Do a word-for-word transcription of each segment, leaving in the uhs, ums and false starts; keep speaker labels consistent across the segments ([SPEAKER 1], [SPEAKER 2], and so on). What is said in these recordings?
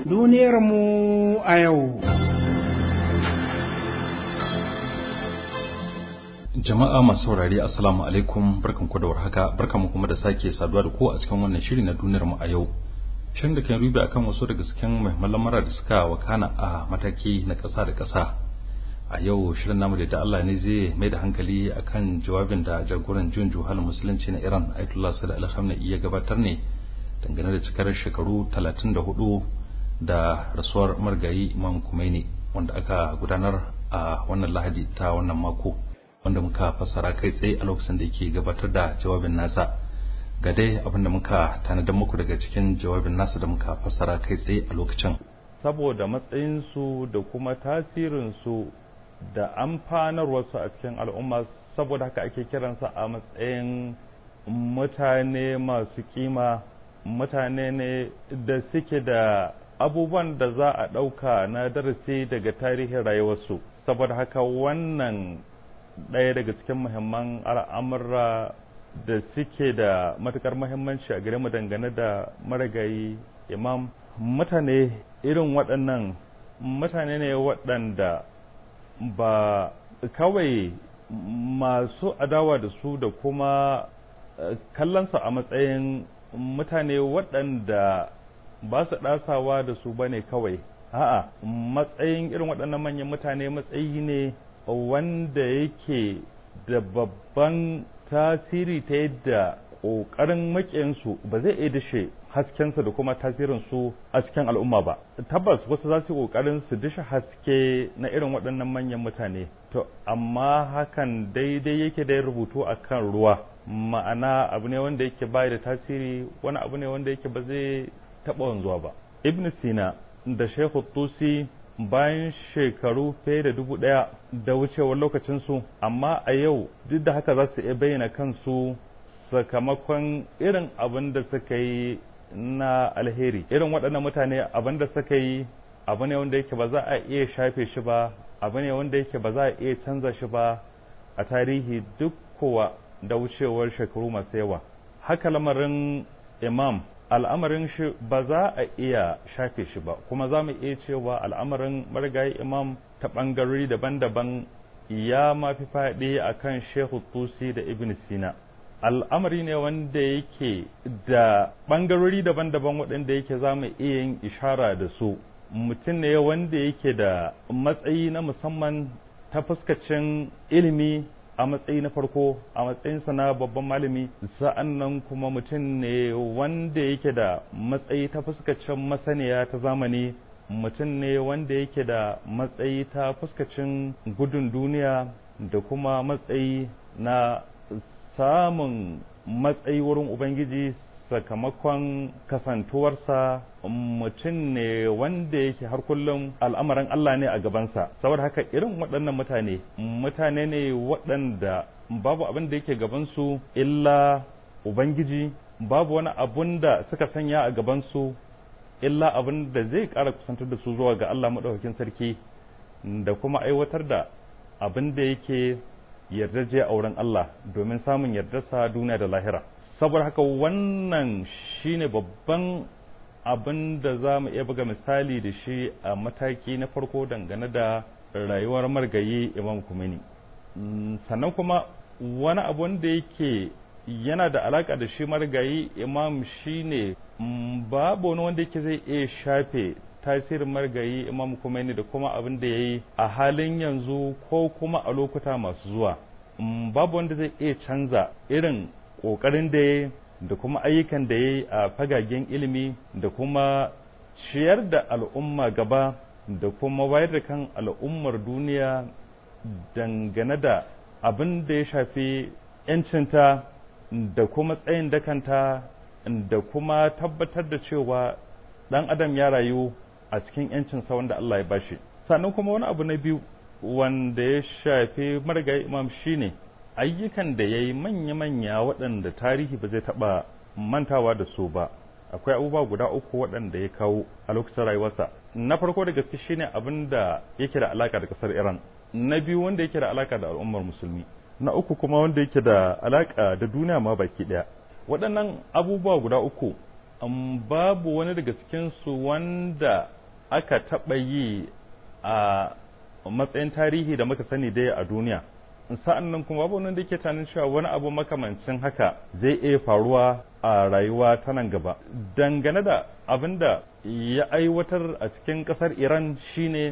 [SPEAKER 1] Duniyarmu a yau.
[SPEAKER 2] Jama'a masu saurari assalamu alaikum, barkanku da warhaka, barkanmu kuma da sake saduwa da ku a cikin wannan shiri na duniyarmu a yau. Shirin da kan rubi akan wasu daga cikin muhimman lamura da suka wakana a mataki na ƙasa da ƙasa. A yau shirin namu da Allah ne zai mai da hankali akan jawabin da jagoran juyin juhalin musulunci na Iran Ayatollah Said Ali Khamenei ya gabatar ne dangane da cikar shekaru talatin da hudu da rasuwar margayi Imam Khomeini wanda aka gudanar a wannan Lahadi ta wannan mako, wanda muka fassara kai tsaye a lokacin da yake gabatar da jawabin nasa. Ga dai abin da muka tanadar muku daga cikin jawabin nasa da muka fassara kai tsaye a lokacin.
[SPEAKER 3] Saboda matsayinsu da kuma tasirinsu da amfanarwarsu a cikin al'umma, saboda haka ake kiransa a matsayin mutane masu kima, mutane ne da suke da abubuwan da za a ɗauka na darasi daga tarihin rayuwarsu. Saboda haka wannan ɗaya daga cikin muhimman al'amura da suke da matukar muhimmanci a gare mu dangane da marigayi imam. Mutane irin waɗannan mutane ne waɗanda ba kawai masu adawa da su da kuma kallonsa a matsayin mutane waɗanda ba su ɗasawa da su ba ne kawai, a'a, matsayin irin waɗannan manyan mutane matsayi ne wanda yake da babban tasiri ta yadda ƙoƙarin maƙiyansu ba zai iya dashe haskensa da kuma tasirinsu a cikin al'umma ba. Tabbas wasu za su yi ƙoƙarin su dashe haske na irin waɗannan manyan mutane, to amma hakan daidai yake da rubutu a kan ruwa, ma'ana abu ne wanda yake bai da tasiri, wani abu ne wanda yake ba zai taɓa wanzuwa ba. Ibn Sina da Sheikh Tusi bayan shekaru fiye da dubu ɗaya da wucewar lokacinsu, amma a yau duk da haka za su iya bayyana kansu sakamakon irin abin da suka yi na alheri. Irin waɗannan mutane abin da suka yi abu ne wanda yake ba za a iya shafe shi ba, abu ne wanda yake ba za a iya canza shi ba a tarihi duk kowa da wucewar shekaru masu yawa. Haka lamarin imam, al'amarin shi ba za a iya shafe shi ba, kuma za mu iya cewa al'amarin marigayi imam ta ɓangarori daban-daban ya mafi faɗi a kan Shehu Tusi da Ibn Sina. Al'amari ne wanda yake da ɓangarori daban-daban waɗanda yake za mu iya yin ishara da su. Mutum ne wanda yake da matsayi na musamman ta fuskacin ilimi a matsayi na farko, a matsayinsa na babban malami, sa'an nan kuma mutum ne wanda yake da matsayi ta fuskacin masaniya ta zamani, mutum ne wanda yake da matsayi ta fuskacin gudun duniya da kuma matsayi na samun matsayi wurin Ubangiji sakamakon kasantuwarsa mutum ne wanda yake har kullum al'amarin Allah ne a gabansa. Saboda haka irin waɗannan mutane mutane ne waɗanda babu abin da yake gabansu illa Ubangiji, babu wani abun da suka sanya a gabansu illa abin da zai ƙara kusantar da su zuwa ga Allah maɗaukakin sarki da kuma aiwatar da abin da yake yardaje a wurin Allah domin samun yardarsa duniya da lahira. Saboda haka wannan shine babban abin da za mu iya buga misali da shi a mataki na farko dangane da rayuwar margayi Imam Khomeini. Sannan kuma wani abu da yake yana da alaka da shi margayi imam shine babu wani wanda yake zai iya shafe tasirin margayi Imam Khomeini da kuma abin da ya yi a halin yanzu ko kuma a lokuta masu zuwa. Babu wanda zai iya canza irin ƙoƙarin da ya da kuma ayyukan da ya yi a fagagen ilimi da kuma ciyar da al'umma gaba da kuma wayar da kan al'ummar duniya dangane da abin da ya shafi 'yancinta da kuma tsayin dakanta da kuma tabbatar da cewa ɗan adam ya rayu a cikin 'yancinsa wanda Allah ya bashi. Sannan kuma wani abu na biyu wanda ya shafi marigayi imam shine ayyukan da ya yi manya-manya waɗanda tarihi ba zai taɓa mantawa da su ba. Akwai abubuwa guda uku waɗanda ya kawo a lokacin rayuwarsa. Na farko da gaske shine abin da yake da alaka da ƙasar Iran, na biyu wanda yake da alaka da al'ummar musulmi, na uku kuma wanda yake da alaka da duniya ma baki ɗaya. Waɗannan abubuwa guda uku babu wani daga cikinsu wanda aka taɓa yi a matsayin tarihi da muka sani dai a duniya. Sa'an nan kuma babu wanda yake tunanin cewa wani abu makamancin haka zai iya faruwa a rayuwa ta nan gaba. Dangane da abin da ya aiwatar a cikin ƙasar Iran shine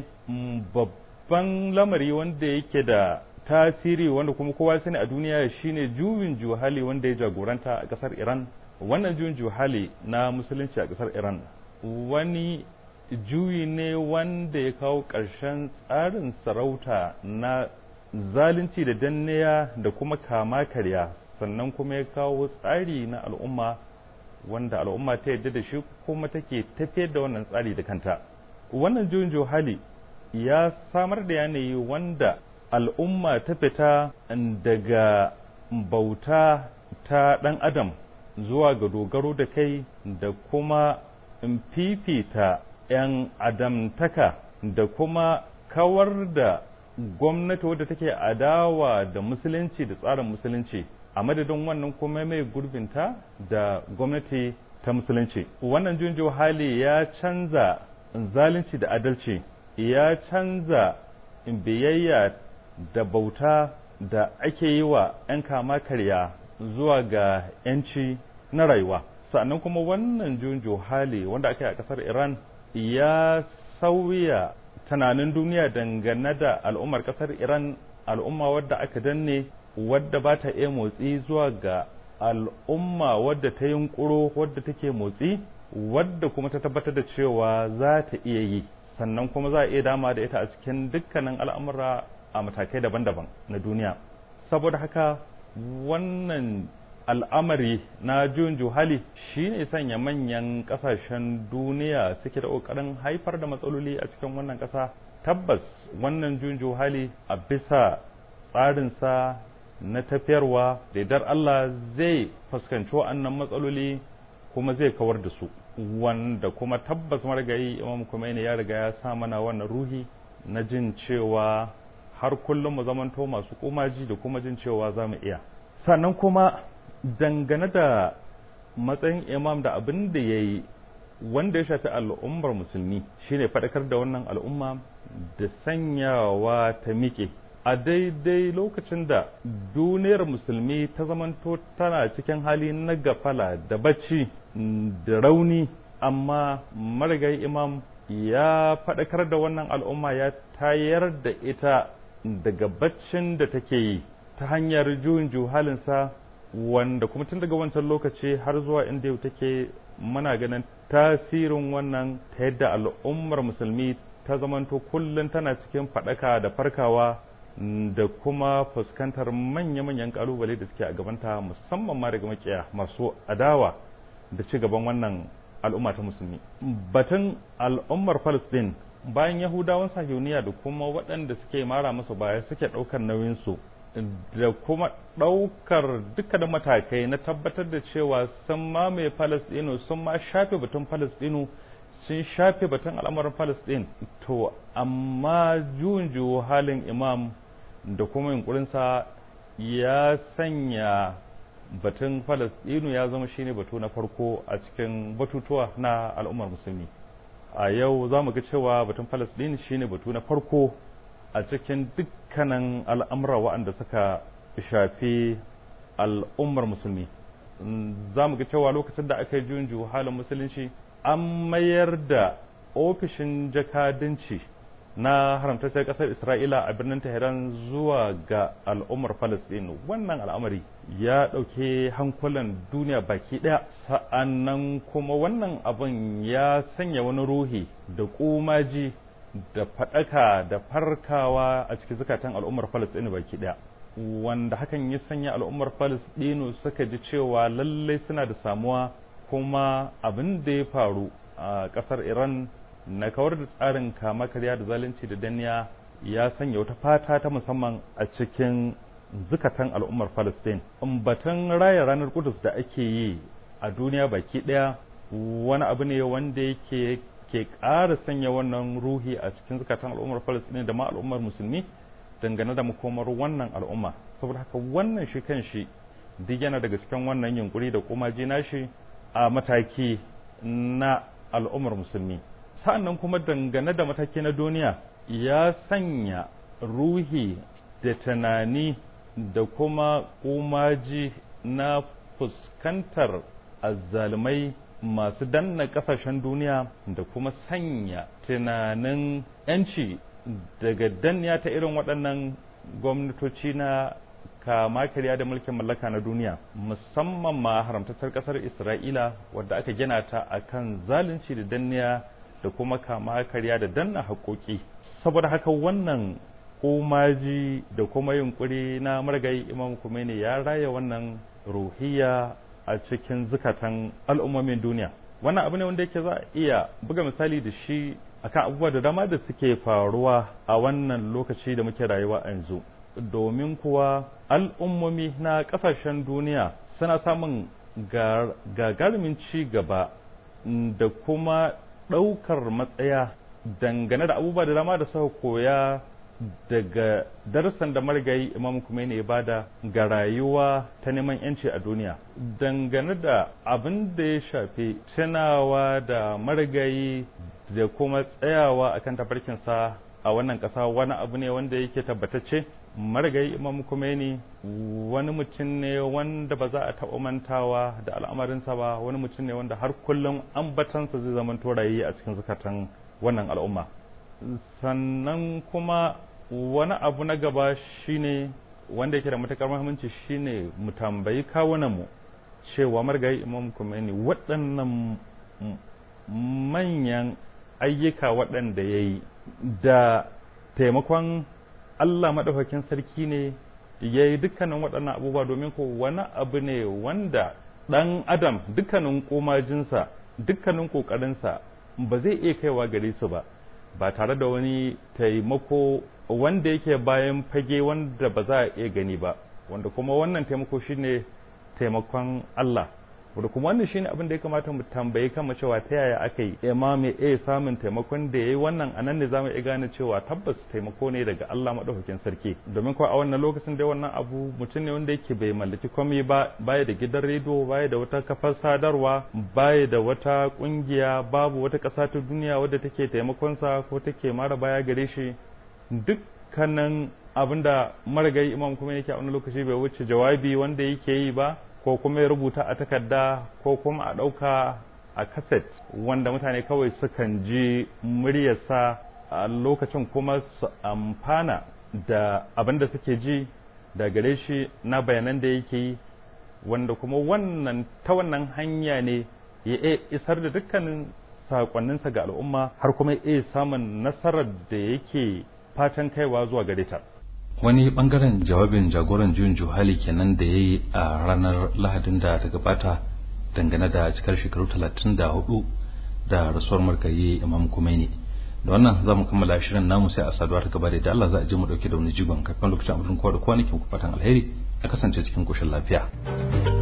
[SPEAKER 3] babban lamari wanda yake da tasiri wanda kuma kowa sani a duniya shine juyin juhali wanda ya jagoranta a ƙasar Iran. Wannan juyin juhali na musulunci a ƙasar Iran wani juyi ne wanda ya kawo ƙarshen tsarin sarauta na zalunci da danniya da kuma kama karya, sannan kuma ya kawo tsari na al'umma wanda al'umma ta yadda da shi kuma take tafiyar da wannan tsari da kanta. Wannan juyin juhali ya samar da yanayi wanda al'umma ta fita daga bauta ta ɗan adam zuwa ga dogaro da kai da kuma fifita 'yan adamtaka da kuma kawar da gwamnati wadda take adawa da musulunci da tsarin musulunci, a madadin wannan kuma mai gurbinta da gwamnati ta musulunci. Wannan juyin hali ya canza zalunci da adalci, ya canza biyayya da bauta da ake yi wa 'yan kama karya zuwa ga 'yanci na rayuwa. Sannan kuma wannan juyin hali wanda aka yi a ƙasar Iran ya sauya tunanin duniya dangane da al'ummar ƙasar Iran, al'umma wadda aka danne, wadda ba ta iya motsi, zuwa ga al'umma wadda ta yunƙuro, wadda take motsi, wadda kuma ta tabbatar da cewa za ta iya yi, sannan kuma za a iya dama da ita a cikin dukkanin al'amura a matakai daban-daban na duniya. Saboda haka wannan al'amari na juyin juhali shi ne sanya manyan ƙasashen duniya suke da ƙoƙarin haifar da matsaloli a cikin wannan ƙasa. Tabbas wannan juyin juhali a bisa tsarinsa na tafiyarwa da yardar Allah zai fuskanci wa'annan matsaloli kuma zai kawar da su, wanda kuma tabbas marigayi Imam Khomeini ya riga ya sa mana wannan ruhi na jin cewa har kullum mu zamanto masu kumaji da kuma jin cewa za mu iya. Sannan kuma dangane da matsayin imam da abin da ya yi wanda ya shafi al'ummar musulmi shine faɗakar da wannan al'umma da sanyawa ta miƙe a daidai lokacin da duniyar musulmi ta zamanto tana cikin hali na gafala da bacci da rauni, amma marigayi imam ya faɗakar da wannan al'umma, ya tayar da ita daga baccin da take yi ta hanyar juyin juhalinsa, wanda kuma tun daga wancan lokaci har zuwa inda yau take muna ganin tasirin wannan ta yadda al'ummar musulmi ta zamanto kullum tana cikin faɗaka da farkawa da kuma fuskantar manya-manyan kalubale da suke a gabanta, musamman ma daga makiya masu adawa da ci gaban wannan al'umma ta musulmi. Batun al'ummar Palestine bayan Yahudawan Sahiyoniya da kuma waɗanda suke mara musu baya suke ɗaukar nauyinsu da kuma ɗaukar dukkanin matakai na tabbatar da cewa sun mamaye Palestino, sun ma shafe batun Palestino, sun shafe batun al'amarin Palestine. To amma juyin halin imam da kuma yunkurinsa ya sanya batun Palestino ya zama shine batu na farko a cikin batutuwa na al'ummar musulmi. A yau za mu ga cewa batun Palestine shine batu na farko a cikin dukkanin al'amura waɗanda suka shafi al'ummar musulmi. Za mu ga cewa lokacin da aka yi juyin halin musulunci an mayar da ofishin jakadanci na haramtaccen ƙasar Isra'ila a birnin Tehran zuwa ga al'ummar Falastinu. Wannan al'amari ya ɗauke hankulan duniya baki ɗaya, sa'annan kuma wannan abin ya sanya wani ruhi da ƙumaji da faɗaka da farkawa a cikin zukatan al'ummar Falastinu baki ɗaya, wanda hakan ya sanya al'ummar Falastinu suka ji cewa lallai suna da samuwa, kuma abin da ya faru a ƙasar Iran na kawar da tsarin kama karya da zalunci da danniya ya sanya wata fata ta musamman a cikin zukatan al'ummar Palestine. Batun raya ranar Kudus da ake yi a duniya baki ɗaya wani abu ne wanda yake ke ƙara sanya wannan ruhi a cikin zukatan al'ummar Palestine da ma al'ummar musulmi dangane da makomar wannan al'umma. Saboda haka wannan shi kan shi duk yana daga cikin wannan yunkuri da kuma jina shi a mataki na al'ummar musulmi. sa'annan kuma dangane da mataki na duniya ya sanya ruhi da tunani da kuma umaji na fuskantar azzalumai masu danna kasashen duniya da kuma sanya tunanin yanci daga danniya ta irin waɗannan gwamnatoci na kama karya da mulkin mallaka na duniya, musamman ma haramtattar ƙasar Isra'ila wadda aka gina ta akan zalunci da danniya da kuma kama karya da danna haƙoƙi. Saboda haka wannan komaji da kuma yunkuri na marigayi Imam Khomeini ya raya wannan ruhiya a cikin zukatan al'ummomin duniya. Wannan abu ne wanda yake za a iya buga misali da shi akan abubuwa da dama da suke faruwa a wannan lokaci da muke rayuwa a yanzu, domin kuwa al'ummomi na ƙasashen duniya suna samun gagarumin ci gaba da kuma ɗaukar matsaya dangane da abubuwa da dama da suka koya daga darussan da marigayi Imam Khomeini ya bada ga rayuwa ta neman yanci a duniya. Dangane da abin da ya shafi tunawa da marigayi da kuma tsayawa akan tafarkinsa a wannan ƙasa wani abu ne wanda yake tabbatacce. Marigayi Imam Khomeini wani mutum ne wanda ba za a taɓa mantawa da al'amarinsa ba, wani mutum ne wanda har kullum ambatansa zai zama torayi a cikin zukatan wannan al'umma. Sannan kuma wani abu na gaba shine wanda yake da matakar muhimmanci shine mu tambayi kawunanmu cewa marigayi Imam Khomeini waɗannan manyan ayyuka waɗanda ya yi da taimakon Allah maɗaukakin sarki ne ya yi dukkanin waɗannan abubuwa, domin ko wani abu ne wanda ɗan adam dukkanin komajinsa dukkanin ƙoƙarinsa ba zai iya kaiwa gare su ba ba tare da wani taimako wanda yake bayan fage wanda ba za a iya gani ba, wanda kuma wannan taimako shine taimakon Allah, wanda kuma wannan shine abin da ya kamata mu tambaye kanmu cewa ta yaya aka yi imam ya samun taimakon da yayi wannan anan ne zamu iya gane cewa tabbas taimako ne daga Allah madaukakin sarki, domin ko a wannan lokacin da wannan abu mutum ne wanda yake bai mallaki komai ba, baya da gidan rediyo, baya da wata kafar sadarwa, baya da wata kungiya, babu wata ƙasa ta duniya wadda take taimakon sa ko take mara baya gare shi. Dukkanin abinda marigayi Imam kuma yake a wani lokaci bai wuce jawabi wanda yake yi ba, ko kuma ya rubuta a takarda ko kuma a ɗauka a kaset wanda mutane kawai sukan ji muryarsa a lokacin kuma su amfana da abin da suke ji da gare shi na bayanan da yake yi, wanda kuma wannan ta wannan hanya ne ya isar da dukkanin sakonninsa ga al'umma har kuma ya samun nasarar da yake fatan kaiwa zuwa gare ta.
[SPEAKER 2] Wani bangaren jawabin jagoran juyin juhali kenan da ya yi a ranar Lahadin da ta gabata dangane da cikar shekaru talatin da hudu da rasuwar margayi Imam Khomeini. Da wannan za mu kammala shirin namu sai a saduwa ta gaba da Allah za a je mu dauke da wani jigon kafin lokacin abin kowa da kowa nake ku fatan alheri a kasance cikin koshin lafiya.